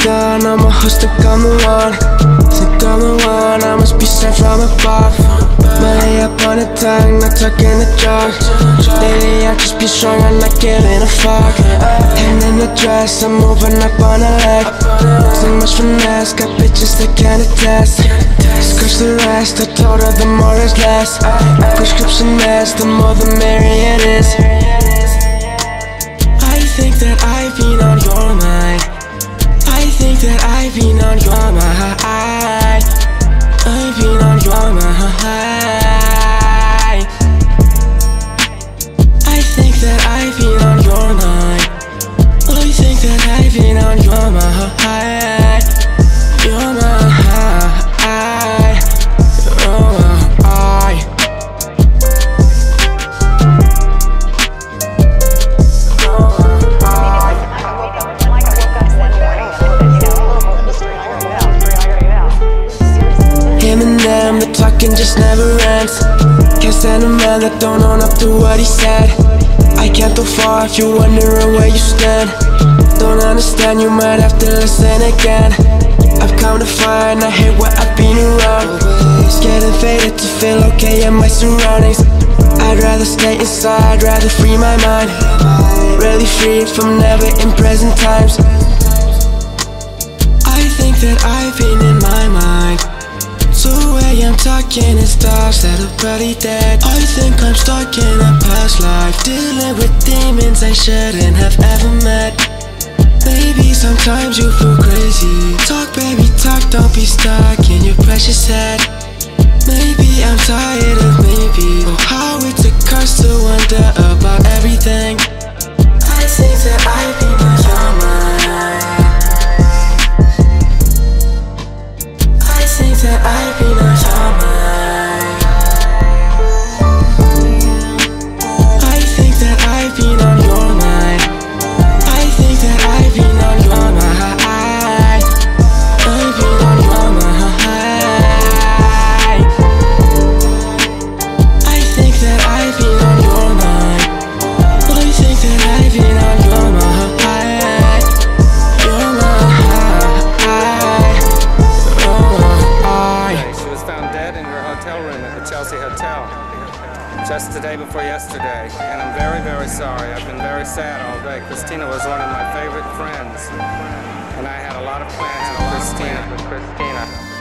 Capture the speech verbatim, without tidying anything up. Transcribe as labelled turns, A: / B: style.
A: done, I'm a host, think I'm the one. Think I'm the one, I must be sent from above. Money up on the tongue, not talking the drug. Lately I've just been strong, I'm not giving a fuck. Hand in the dress, I'm moving up on a leg. Too much finesse, got bitches that can't attest. Scratch the rest, I told her the more is less. Prescription mess, the more the merrier it is. I think that I've been on your mind. I think that I've been on your mind. I've been on your mind. I think that I've been on your mind. I think that I've been on your mind. Your mind. Eminem, the talking just never ends. Can't stand a man that don't own up to what he said. I can't go far if you're wondering where you stand. Don't understand, you might have to listen again. I've come to find I hate what I've been around. Getting faded to feel okay in my surroundings. I'd rather stay inside, rather free my mind. Really free from never in present times. I think that I've been in my mind. So way I'm talking in stars that are pretty dead. I think I'm stuck in a past life, dealing with demons I shouldn't have ever met. Maybe sometimes you feel crazy. Talk baby talk, don't be stuck in your precious head. Maybe I'm tired of maybe, oh how it's a curse to wonder about everything. I think that I've been on your mind. I think that I've been on your mind. I think that I've been on your mind. I think that I've been on your mind. I've been on your mind. I think that I've been on your mind. I think that I've been on your mind. Your mind.
B: She was found dead in her hotel room at the Chelsea Hotel just the day before yesterday, and I'm very, very sorry. I've been very sad all day. Christina was one of my favorite friends, and I had a lot of plans with Christina. With Christina.